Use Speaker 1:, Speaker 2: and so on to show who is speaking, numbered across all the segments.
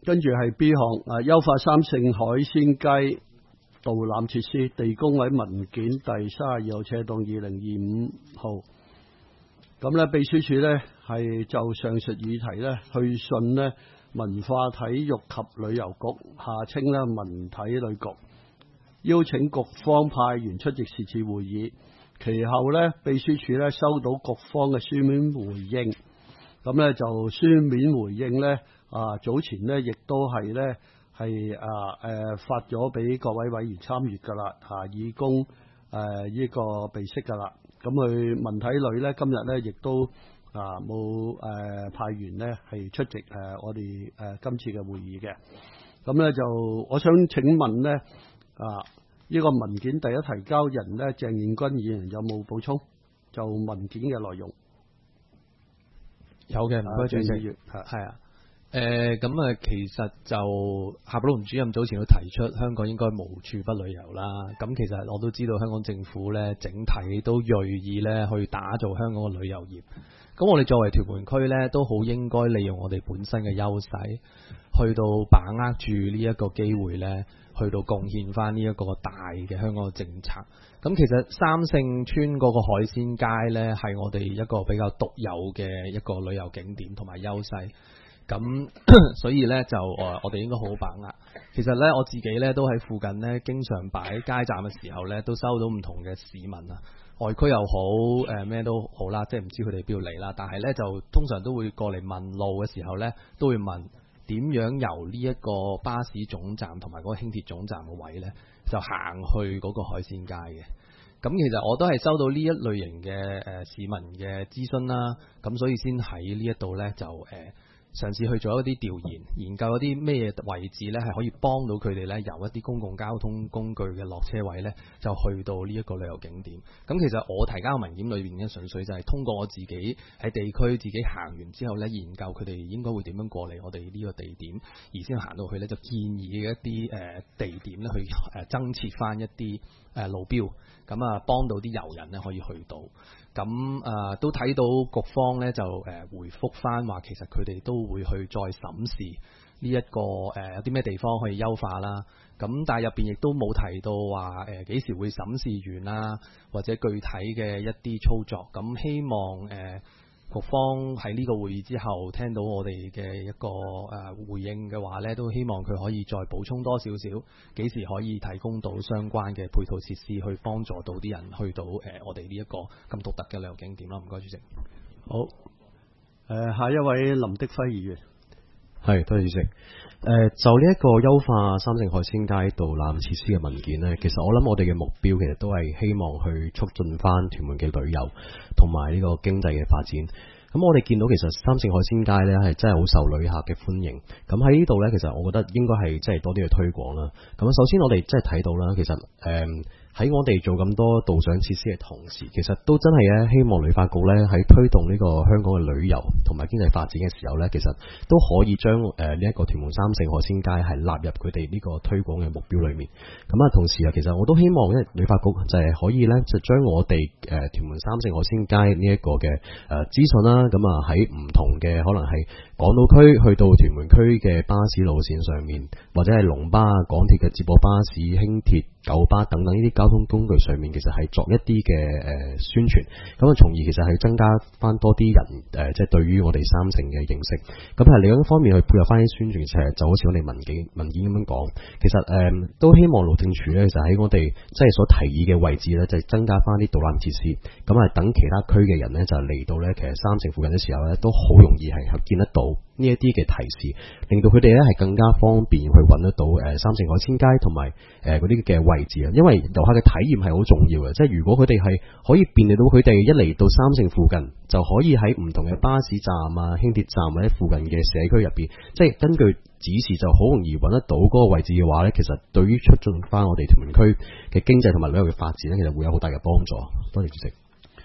Speaker 1: 跟住係 B 項優化三聖海鮮街導覽設施地工委文件第32號斜動2025號。咁咧秘書處咧係就上述議題咧去信咧文化體育及旅遊局下稱咧文體旅局，邀請局方派員出席是次會議。其後咧秘書處咧收到局方嘅書面回應，咁咧就書面回應咧早前咧亦都係咧係發咗俾各位委員參閱噶啦，以供呢個備悉噶啦。咁佢文體旅咧今日咧亦都冇派員咧係出席我哋今次嘅會議嘅。咁咧就我想請問咧呢個文件第一提交人咧鄭燕君議員有冇補充就文件嘅內容？
Speaker 2: 有嘅，唔該主席。係啊。咁其實就夏寶龍主任早前都提出香港應該無處不旅遊啦。咁其實我都知道香港政府咧整體都銳意咧去打造香港嘅旅遊業。咁我哋作為屯門區咧都好應該利用我哋本身嘅優勢，去到把握住呢一個機會咧，去到貢獻翻呢一個大嘅香港嘅政策。咁其實三聖村嗰個海鮮街咧係我哋一個比較獨有嘅一個旅遊景點同埋優勢。咁所以咧就我哋應該好好把握。其實咧我自己咧都喺附近咧經常擺街站嘅時候咧，都收到唔同嘅市民外區又好咩都好啦，即係唔知佢哋邊度嚟啦。但係咧就通常都會過嚟問路嘅時候咧，都會問點樣由呢一個巴士總站同埋嗰個輕鐵總站嘅位咧，就行去嗰個海鮮街嘅。咁其實我都係收到呢一類型嘅市民嘅諮詢啦，咁所以先喺呢一度咧就嘗試去做一啲調研究一啲咩位置咧係可以幫到佢哋咧由一啲公共交通工具嘅落車位咧就去到呢一個旅遊景點。咁其實我提交嘅文件裏邊咧純粹就係通過我自己喺地區自己行完之後咧研究佢哋應該會點樣過嚟我哋呢個地點，而先行到去咧就建議嘅一啲地點咧去增設翻一啲路標，咁幫到啲遊人咧可以去到。咁都睇到局方咧就回覆翻話，其實佢哋都會去再審視呢一個有啲咩地方可以優化啦。咁但係入邊亦都冇提到話幾時會審視完啦，或者具體嘅一啲操作。咁希望局方喺呢個會議之後聽到我哋嘅一個回應嘅話呢，都希望佢可以再補充多少少，幾時可以提供到相關嘅配套設施去幫助到啲人去到我哋呢一個咁獨特嘅旅遊景點啦。唔該，主席。
Speaker 1: 好，下一位林德輝議員。
Speaker 3: 係，多謝主席。就呢一個優化三聖海鮮街導覽設施嘅文件呢，其實我諗我哋嘅目標其實都係希望去促進翻屯門嘅旅遊同埋呢個經濟嘅發展。咁我哋見到其實三聖海鮮街呢係真係好受旅客嘅歡迎。咁喺呢度呢，其實我覺得應該係即係多啲去推廣啦。咁首先我哋即係睇到啦，其實喺我哋做咁多導賞設施嘅同時，其實都真係咧希望旅發局咧喺推動呢個香港嘅旅遊同埋經濟發展嘅時候咧，其實都可以將呢一個屯門三聖海鮮街係納入佢哋呢個推廣嘅目標裏面。咁同時其實我都希望因為旅發局就係可以咧就將我哋屯門三聖海鮮街呢一個嘅資訊啦，咁喺唔同嘅可能係港島區去到屯門區嘅巴士路線上面，或者係龍巴、港鐵嘅接駁巴士、輕鐵、九巴等等呢啲交通工具上面，其實係作一啲嘅宣傳，咁從而其實係增加翻多啲人即係對於我哋三聖嘅認識。咁係另一方面去配合翻啲宣傳，其實就好似我哋文件咁樣講，其實都希望路政署咧，就喺我哋即係所提議嘅位置咧，就增加翻啲導覽設施，咁等其他區嘅人咧就嚟到咧，其實三聖附近嘅時候咧，都好容易係見得到呢一啲嘅提示，令到佢哋咧係更加方便去揾得到三聖海鮮街同埋嗰啲嘅位置啊。因為遊客嘅體驗係好重要嘅，即係如果佢哋係可以便利到佢哋一嚟到三聖附近，就可以喺唔同嘅巴士站啊、輕鐵站或者附近嘅社區入邊，即係根據指示就好容易揾得到嗰個位置嘅話咧，其實對於促進翻我哋屯門區嘅經濟同埋旅遊嘅發展咧，其實會有好大嘅幫助。多謝主席。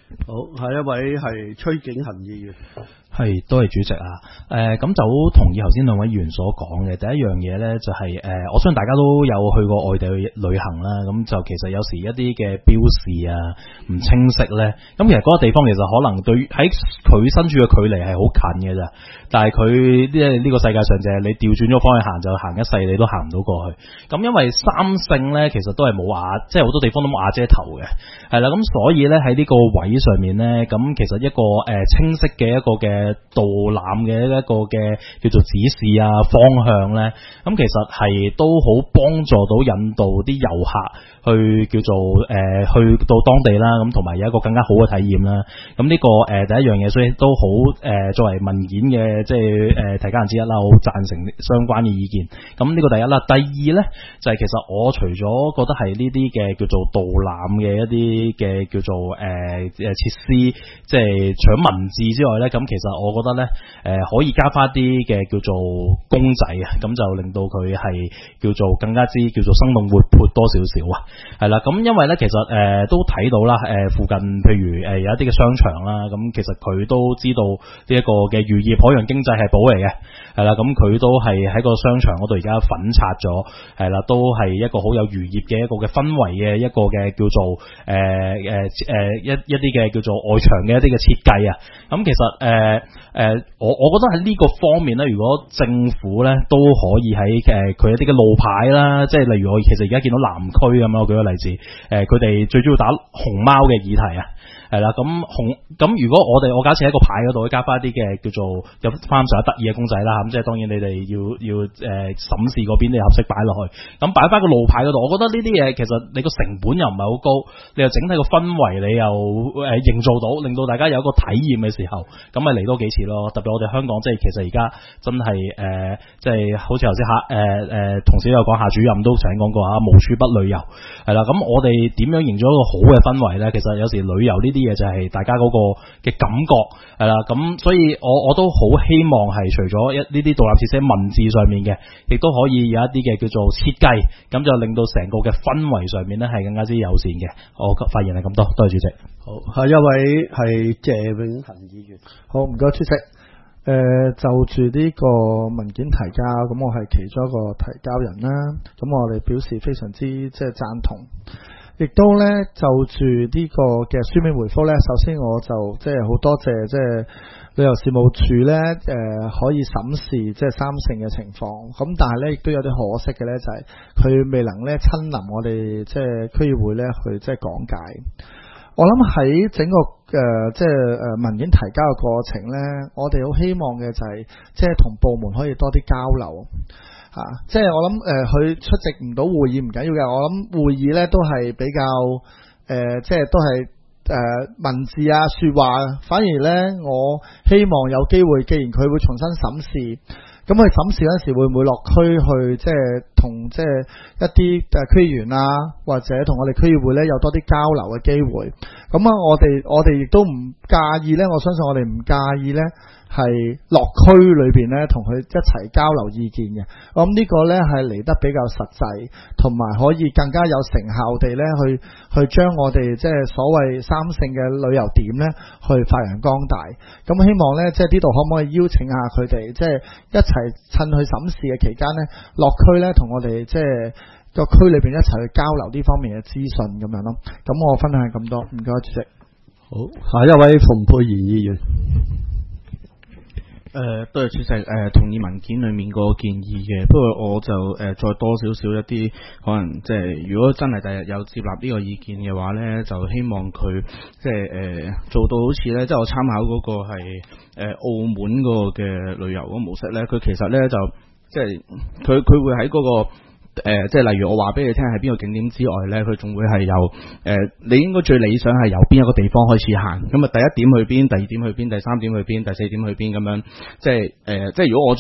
Speaker 1: 好，下一位係崔景恒議員。
Speaker 4: 係，多謝主席啊！咁就好同意頭先兩位議員所講嘅。第一樣嘢呢，就係我相信大家都有去過外地去旅行啦。咁就其實有時一啲嘅標示啊唔清晰呢，咁其實嗰個地方其實可能對喺佢身處嘅距離係好近嘅咋，但係佢呢個世界上就係你調轉咗方向行就行一世你都行唔到過去。咁因為三聖呢，其實都係冇瓦，即係好多地方都冇瓦遮頭嘅，係啦。咁所以呢，喺呢個位上面呢，咁其實一個清晰嘅一個嘅導覽嘅一個嘅叫做指示啊方向呢，咁其實係都好幫助到引導啲遊客去叫做去到當地啦，咁同埋有一個更加好嘅體驗啦。咁呢個第一樣嘢，所以都好作為文件嘅即係提交人之一啦，好贊成相關嘅意見。咁呢個第一啦，第二呢，就係其實我除咗覺得係呢啲嘅叫做導覽嘅一啲嘅叫做設施，即係除咗文字之外呢，咁其實我覺得呢，可以加翻啲嘅叫做公仔啊，咁就令到佢係叫做更加之叫做生動活潑多少少啊，係啦。咁因為呢，其實都睇到啦，附近譬如有一啲嘅商場啦，咁其實佢都知道呢一個嘅漁業海洋經濟係寶嚟嘅，係啦。咁佢都係喺個商場嗰度而家粉刷咗，係啦，都係一個好有漁業嘅一個嘅氛圍嘅一個嘅叫做一啲嘅叫做外牆嘅一啲嘅設計啊。咁其實我覺得喺呢個方面咧，如果政府咧都可以喺佢一啲嘅路牌啦，即係例如我其實而家見到南區咁樣，我舉個例子，佢哋最主要打熊貓嘅議題啊。係啦，咁如果我假設喺個牌嗰度加翻啲嘅叫做有翻上得意嘅公仔啦，咁即係當然你哋要審視嗰邊你合適擺落去，咁擺翻個路牌嗰度，我覺得呢啲嘢其實你個成本又唔係好高，你又整體個氛圍你又營造到，令到大家有一個體驗嘅時候，咁咪嚟多幾次咯。特別我哋香港即係其實而家真係即係好似頭先同事有講，夏主任都曾經講過無處不旅遊，係啦。咁我哋點樣營造一個好嘅氛圍咧？其實有時旅遊呢啲嘢就係大家嗰個嘅感覺係啦，咁所以我都好希望係除咗呢啲獨立設施文字上面嘅，亦都可以有一啲嘅叫做設計，咁就令到成個嘅氛圍上面咧係更加之友善嘅。我發言係咁多，多謝主席。
Speaker 1: 好，下一位係謝永恒議員。
Speaker 5: 好，唔該主席。就住呢個文件提交，咁我係其中一個提交人啦，咁我哋表示非常之即係贊同。亦都咧就住呢個嘅書面回覆咧，首先我就即係好多謝即係旅遊事務處咧可以審視即係三聖嘅情況，咁但係咧亦都有啲可惜嘅咧，就係佢未能咧親臨我哋即係區議會咧去即係講解。我諗喺整個即係文件提交嘅過程咧，我哋好希望嘅就係即係同部門可以多啲交流。即係我諗佢出席唔到會議唔緊要嘅，我諗會議咧都係比較即係都係文字啊說話，反而咧我希望有機會，既然佢會重新審視，咁佢審視嗰時會唔會落區去即係同即係一啲區議員啊，或者同我哋區議會咧有多啲交流嘅機會。咁啊我哋亦都唔介意咧，我相信我哋唔介意咧係落區裏邊咧同佢一齊交流意見嘅。我諗呢個咧係嚟得比較實際，同埋可以更加有成效地咧去將我哋即係所謂三聖嘅旅遊點咧去發揚光大。咁希望咧即係呢度可唔可以邀請下佢哋，即係一齊趁佢審視嘅期間咧落區咧同我哋即係個區裏邊一齊去交流呢方面嘅資訊咁樣咯。咁我分享係咁多，唔該主席。
Speaker 1: 好，下一位馮沛然議員。
Speaker 6: 多謝主席，同意文件裏面個建議嘅，不過我就再多少少一啲可能即係如果真係第日有接納呢個意見嘅話咧，就希望佢即係做到好似咧，即係我參考嗰個係澳門嗰個嘅旅遊嗰個模式咧，佢其實咧就即係佢會喺嗰個即係例如我話俾你聽係邊個景點之外咧，佢仲會係由你應該最理想係由邊一個地方開始行，咁啊第一點去邊，第二點去邊，第三點去邊，第四點去邊咁樣，即係如果我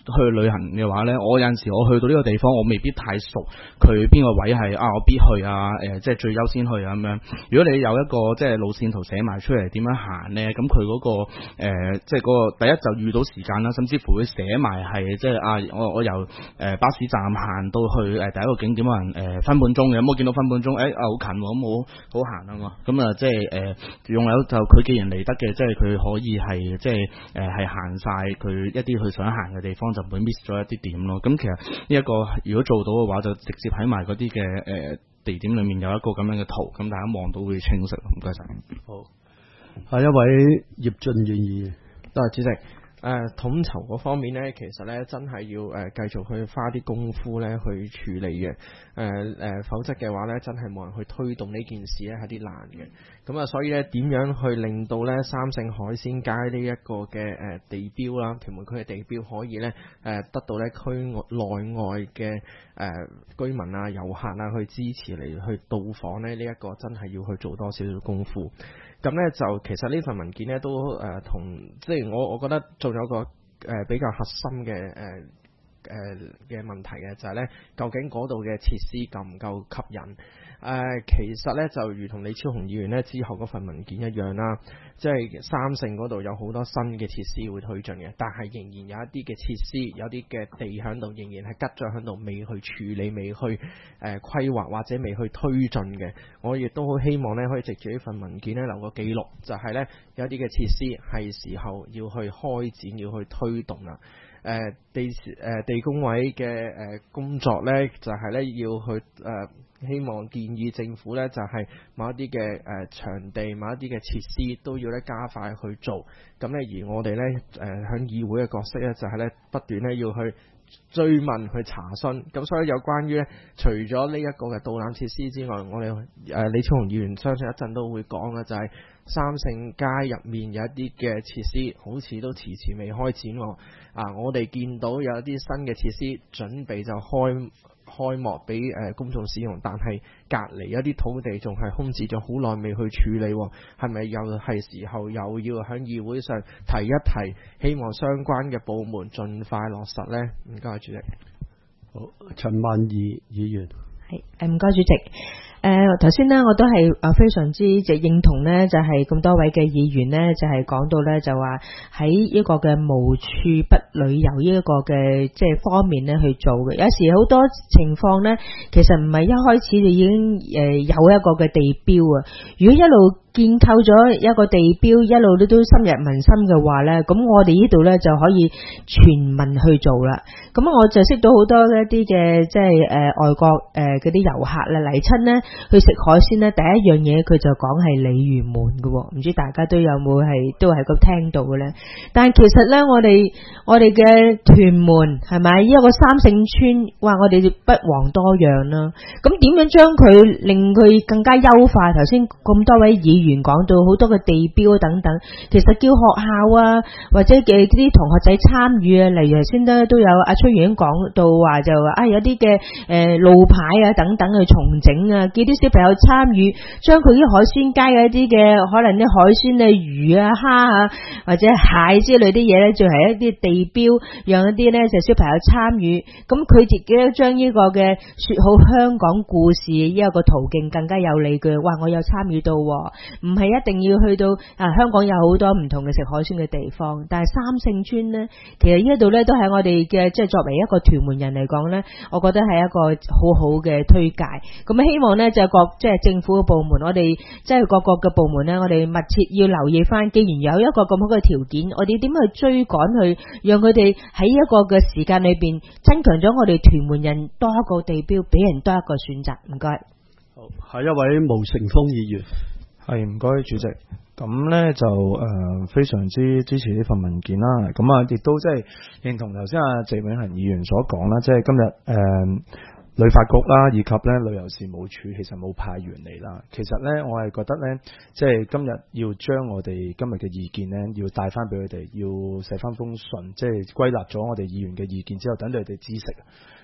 Speaker 6: 去旅行嘅話咧，我有陣時我去到呢個地方，我未必太熟佢邊個位係我必去即係最優先去咁樣。如果你有一個即係路線圖寫埋出嚟點樣行咧，咁佢嗰個即係嗰個第一就遇到時間啦，甚至乎會寫埋係即係我由巴士站行到去第一個景點可能分半鐘嘅，咁我見到分半鐘好近喎，咁好行啊嘛，咁即係用有就佢既然嚟得嘅，即係佢可以係即係係行晒佢一啲佢想行嘅地方，就唔會 miss 咗一啲點咯。咁其實呢一個如果做到嘅話，就直接喺埋嗰啲嘅地點裏面有一個咁樣嘅圖，咁大家望到會清晰。唔該晒。
Speaker 1: 好，下一位葉俊願意。
Speaker 7: 多謝主席。統籌嗰方面呢，其實呢真係要繼續去花啲功夫呢去處理嘅。否則嘅話呢，真係冇人去推動呢件事呢，係啲難嘅。咁啊，所以呢，點樣去令到呢三聖海鮮街呢一個嘅地標啦，屯門區嘅地標可以呢得到呢區內外嘅居民啊、遊客啊去支持嚟去到訪呢？呢一個真係要去做多少少功夫。咁呢，就其實呢份文件呢都同即係我覺得仲有個比較核心嘅嘅問題嘅，就係呢究竟嗰度嘅設施夠唔夠吸引？其實呢，就如同李超雄議員呢之後嗰份文件一樣啦，即係三聖嗰度有好多新嘅設施會推進嘅，但係仍然有一啲嘅設施，有啲嘅地喺度仍然係吉咗喺度，未去處理，未去規劃或者未去推進嘅。我亦都好希望呢可以藉住呢份文件呢留個記錄，就係呢有一啲嘅設施係時候要去開展，要去推動啦。地工委嘅工作呢，就係呢要去希望建議政府呢，就係某一啲嘅場地、某一啲嘅設施都要呢加快去做。咁呢，而我哋呢響議會嘅角色呢，就係呢不斷呢要去追問、去查詢。咁所以有關於呢，除咗呢一個嘅導覽設施之外，我哋李超雄議員相信一陣都會講嘅，就係三聖街入面有一啲嘅設施好似都遲遲未開展喎。我哋見到有一啲新嘅設施準備就開幕俾公眾使用，但係隔離一啲土地仲係空置咗好耐未去處理，係咪又係時候又要喺議會上提一提，希望相關嘅部門盡快落實呢？唔該，主席。
Speaker 1: 好，陳曼儀議員。
Speaker 8: 係，唔該，主席。頭先呢，我都係非常之認同呢，就係咁多位嘅議員呢，就係講到呢，就話喺一個嘅無處不旅遊呢一個嘅即係方面呢去做嘅。有時好多情況呢，其實唔係一開始就已經有一個嘅地標啊。如果一路建構咗一個地標，一路都深入民心嘅話呢，咁我哋呢度呢就可以全民去做啦。咁我就識到好多一啲嘅即係外國嗰啲遊客啦嚟親呢，去食海鮮呢，第一樣嘢佢就講係鯉魚門嘅，唔知大家都有冇都係咁聽到嘅呢？但係其實呢，我哋嘅屯門係咪一個三聖村？哇！我哋不遑多讓啦。咁點樣將佢令佢更加優化？頭先咁多位議員講到好多嘅地標等等，其實叫學校啊，或者嘅啲同學仔參與啊，例如頭先都有阿崔議員講到話就話有啲嘅路牌啊等等去重整啊，叫啲小朋友參與，將佢啲海鮮街嘅一啲嘅可能啲海鮮啊、魚啊、蝦啊或者蟹之類啲嘢呢，就係一啲地標，讓一啲呢就小朋友參與，咁佢自己都將呢個嘅說好香港故事呢一個途徑更加有理據。哇！我有參與到，唔係一定要去到香港有好多唔同嘅食海鮮嘅地方，但係三聖村呢，其實呢度呢都係我哋嘅即係作為一個屯門人嚟講呢，我覺得係一個好好嘅推介。咁希望呢，就即係政府嘅部門，我哋即係各個嘅部門呢，我哋密切要留意翻，既然有一個咁好嘅條件，我哋點去追趕去，讓佢哋喺一個嘅時間裏邊增強咗我哋屯門人多一個地標，俾人多一個選擇。唔該。
Speaker 1: 好，下一位毛成峰議員。
Speaker 5: 係，唔該主席。咁呢就非常之支持呢份文件啦。咁亦都即係認同頭先謝永恒議員所講啦，即係今日旅發局啦，以及呢旅遊事務處其實冇派員嚟啦。其實呢，我係覺得呢，即係今日要將我哋今日嘅意見呢，要帶翻俾佢哋，要寫翻封信，即係歸納咗我哋議員嘅意見之後，等佢哋知悉。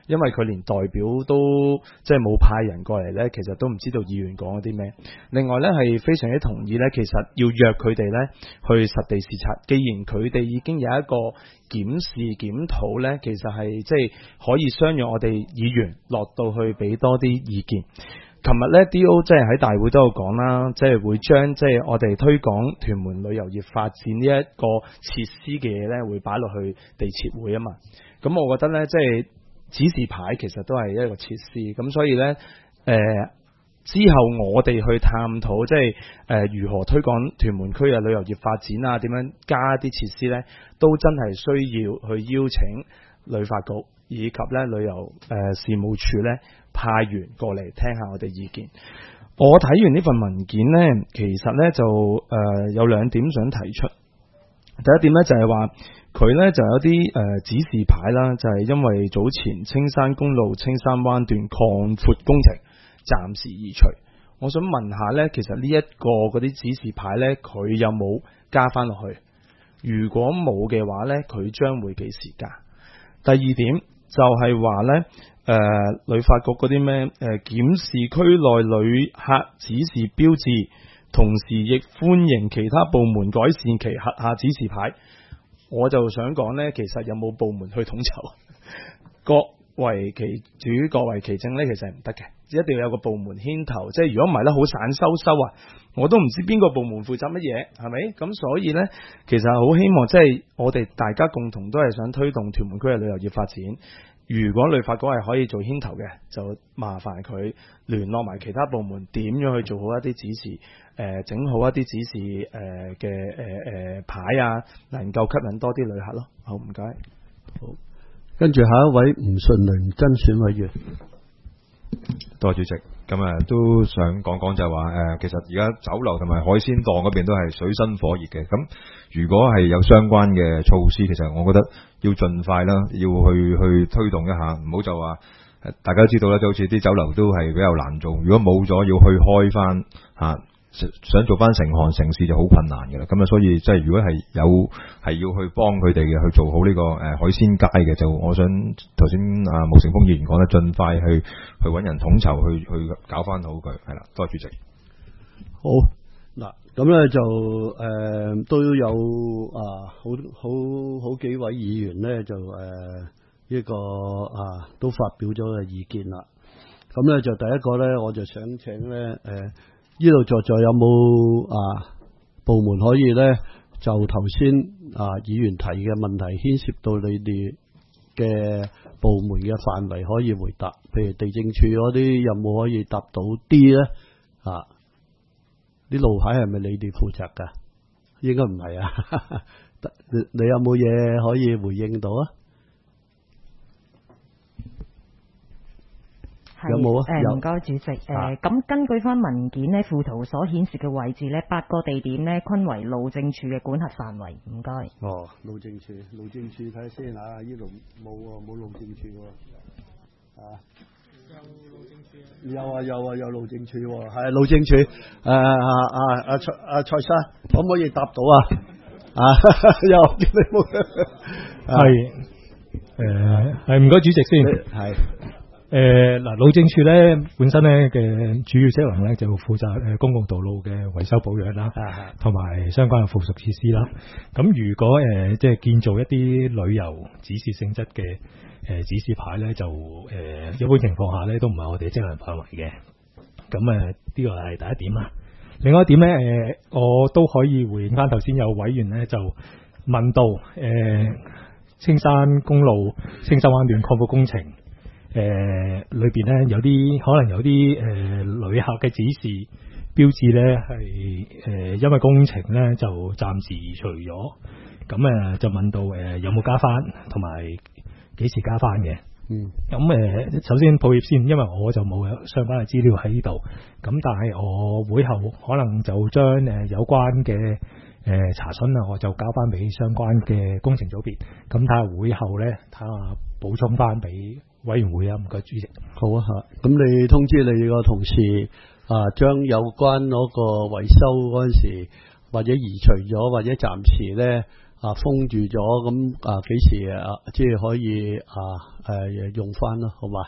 Speaker 9: 因為佢連代表都即係冇派人過嚟呢，其實都唔知道議員講咗啲咩。另外呢，係非常之同意呢，其實要約佢哋呢去實地視察。既然佢哋已經有一個檢視檢討呢，其實係即係可以相約我哋議員落到去俾多啲意見。琴日咧 D.O. 即係喺大會都有講啦，即係會將即係我哋推廣屯門旅遊業發展呢一個設施嘅嘢咧，會擺落去地設會啊嘛。咁我覺得咧，即係指示牌其實都係一個設施，咁所以咧，之後我哋去探討即係如何推廣屯門區嘅旅遊業發展啊，點樣加啲設施咧，都真係需要去邀請旅發局以及咧旅遊事務處咧派員過嚟聽下我哋意見。我睇完呢份文件呢，其實呢就有兩點想提出。第一點呢，就係話佢呢就有啲指示牌啦，就係因為早前青山公路青山灣段擴闊工程暫時移除。我想問下呢，其實呢一個嗰啲指示牌呢，佢有冇加翻落去？如果冇嘅話呢，佢將會幾時加？第二點就係話呢，旅發局嗰啲咩檢視區內旅客指示標誌，同時亦歡迎其他部門改善其轄下指示牌。我就想講呢，其實有冇部門去統籌？各為其主，各為其政呢，其實係唔得嘅，一定要有個部門牽頭。即係如果唔係呢，好散收啊，我都唔知邊個部門負責乜嘢，係咪？咁所以呢，其實好希望即係我哋大家共同都係想推動屯門區嘅旅遊業發展。如果旅發局係可以做牽頭嘅，就麻煩佢聯絡埋其他部門，點樣去做好一啲指示，整好一啲指示嘅牌啊，能夠吸引多啲旅客咯。好，唔該。
Speaker 1: 好，跟住下一位吳順麟真選委員。
Speaker 10: 多謝主席。咁都想講講就係話其實而家酒樓同埋海鮮檔嗰邊都係水深火熱嘅。咁如果係有相關嘅措施，其實我覺得要盡快啦，要去推動一下，唔好就話大家都知道啦，就好似啲酒樓都係比較難做。如果冇咗要去開翻想做翻成行成市就好困難嘅啦。咁所以即係如果係要去幫佢哋嘅去做好呢個海鮮街嘅，就我想頭先毛成峰議員講咧，盡快去揾人統籌去搞翻好佢，係啦。多謝主席。
Speaker 1: 好嗱，咁咧就都有好幾位議員咧就呢個都發表咗嘅意見啦。咁咧就第一個咧，我就想請咧呢度在有冇部門可以咧就頭先議員提嘅問題牽涉到你哋嘅部門嘅範圍可以回答，譬如地政處嗰啲有冇可以答到啲咧？啲路牌係咪你哋負責㗎？應該唔係啊。你有冇嘢可以回應到啊？有冇啊？
Speaker 11: 唔該主席。咁根據翻文件呢，附圖所顯示嘅位置呢，8個地點呢，均為路政署嘅管轄範圍。唔該。
Speaker 1: 哦，路政署睇下先啊，呢度冇路政署喎。有路政署喎，係路政署。蔡生，可唔可以答到啊？又見你冇。
Speaker 12: 係唔該主席先。
Speaker 1: 係。
Speaker 12: 路政署咧本身咧嘅主要職能咧就負責公共道路嘅維修保養啦，同埋相關嘅附屬設施啦。咁如果即係建造一啲旅遊指示性質嘅指示牌咧，就一般情況下咧都唔係我哋職能範圍嘅。咁呢個係第一點啦。另外一點咧我都可以回應翻頭先有委員咧就問到青山公路青山灣段擴闊工程。裏邊咧有啲可能有啲旅客嘅指示標誌咧係因為工程咧就暫時移除咗，咁就問到有冇加翻，同埋幾時加翻嘅？咁首先抱歉先，因為我就冇相關嘅資料喺呢度，咁但係我會後可能就將有關嘅查詢啊，我就交翻俾相關嘅工程組別，咁睇下會後咧睇下補充翻俾委員會啊。唔該主席。
Speaker 1: 好啊，咁你通知你個同事將有關嗰個維修嗰陣時，或者移除咗，或者暫時咧封住咗，咁幾時即係可以用翻咯，好嘛？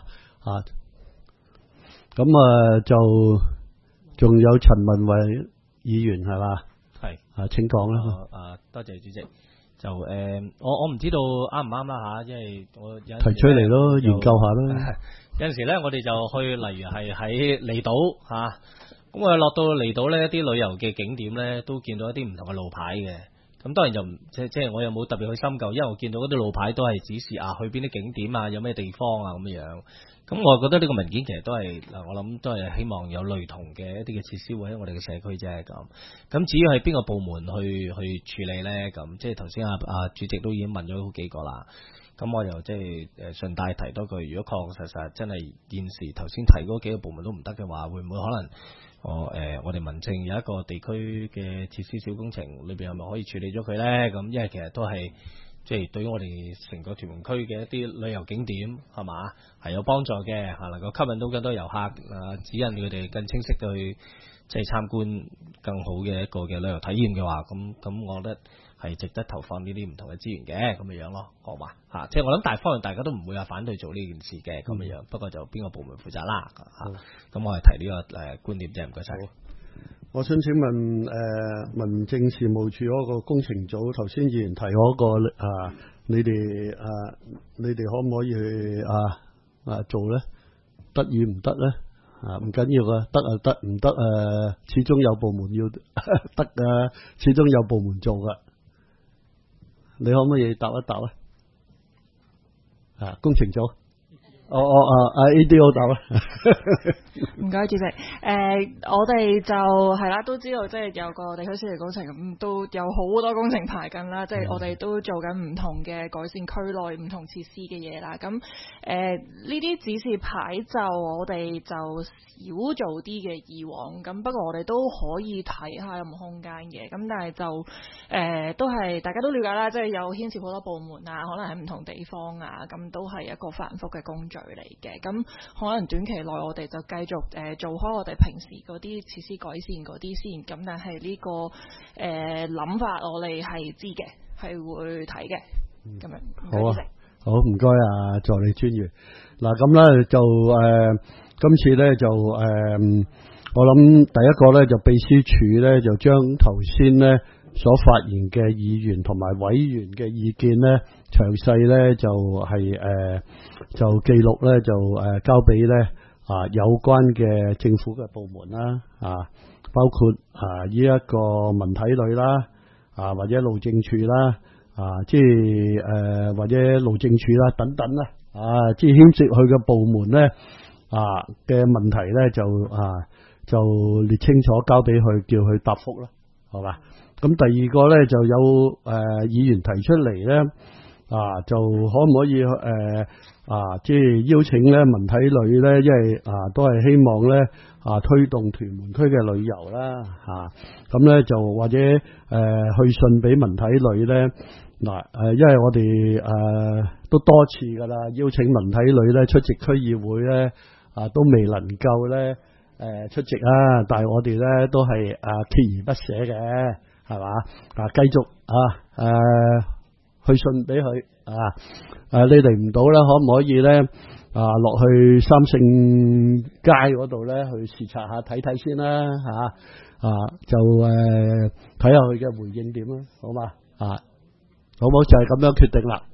Speaker 1: 咁就仲有陳文偉議員係嘛？係請講啦。
Speaker 13: 多謝主席。就我唔知道啱唔啱啦嚇，因為我有
Speaker 1: 提出嚟咯，研究下啦。
Speaker 13: 有陣時咧，我哋就去，例如係喺離島嚇，咁我落到離島咧，一啲旅遊嘅景點咧，都見到一啲唔同嘅路牌嘅。咁當然就即係我又冇特別去深究，因為我見到嗰啲路牌都係指示去邊啲景點啊，有咩地方啊咁樣。咁我覺得呢個文件其實都係我諗都係希望有類同嘅一啲嘅設施會喺我哋嘅社區啫咁。咁至於係邊個部門去處理咧？咁即係頭先主席都已經問咗好幾個啦。咁我又即係順帶提多句，如果確確實實真係現時頭先提嗰幾個部門都唔得嘅話，會唔會可能我哋民政有一個地區嘅設施小工程裏邊係咪可以處理咗佢咧？咁因為其實都係。即係對於我哋成個屯門區嘅一啲旅遊景點係嘛係有幫助嘅，能夠吸引到更多遊客，指引佢哋更清晰地去即係參觀更好嘅一個嘅旅遊體驗嘅話，咁我覺得係值得投放呢啲唔同嘅資源嘅咁嘅樣咯，好嘛即係我諗大方向大家都唔會話反對做呢件事嘅咁嘅樣，不過就邊個部門負責啦咁我係提呢個觀點啫，唔該晒。
Speaker 1: 我想請問民政事務處嗰個工程組，頭先議員提嗰個你哋可唔可以去做咧？得與唔得咧？唔緊要啊，得得，唔得始終有部門要得啊，始終有部門做噶。你可唔可以答一答啊？工程組。ADO 答啦。
Speaker 14: 唔該，主席。我哋就係啦，都知道即係有個地區設計工程咁，都有好多工程排緊啦。即係我哋都做緊唔同嘅改善區內唔同設施嘅嘢啦。咁呢啲指示牌就我哋就少做啲嘅以往。咁不過我哋都可以睇下有冇空間嘅。咁但係就都係大家都了解啦，即係有牽涉好多部門啊，可能喺唔同地方啊，咁都係一個繁複嘅工序嚟嘅。咁可能短期內我哋就繼續做開我哋平時嗰啲設施改善嗰啲先，咁但係呢個諗法我哋係知嘅，係會睇嘅。咁樣
Speaker 1: 好啊，好唔該啊，助理專員。嗱咁咧就今次咧就我諗第一個咧就秘書處咧就將頭先咧所發言嘅議員同埋委員嘅意見咧詳細咧就係就記錄咧就交俾咧有關嘅政府嘅部門啦，包括呢一個文體旅啦，或者路政處啦，即係或者路政處啦等等啦，即係牽涉佢嘅部門咧嘅問題咧就列清楚交俾佢，叫佢答覆啦，好嘛？咁第二個咧就有議員提出嚟咧，就可唔可以即係邀請咧文體旅咧，因為都係希望咧推動屯門區嘅旅遊啦，咁咧就或者去信俾文體旅咧，因為我哋都多次噶啦，邀請文體旅咧出席區議會咧，都未能夠咧出席啊，但係我哋咧都係鍥而不捨嘅，係嘛？繼續去信俾佢你嚟唔到咧，可唔可以咧落去三聖街嗰度咧去視察下睇睇先啦，就睇下佢嘅回應點啦，好嘛？好唔好？就係咁樣決定啦。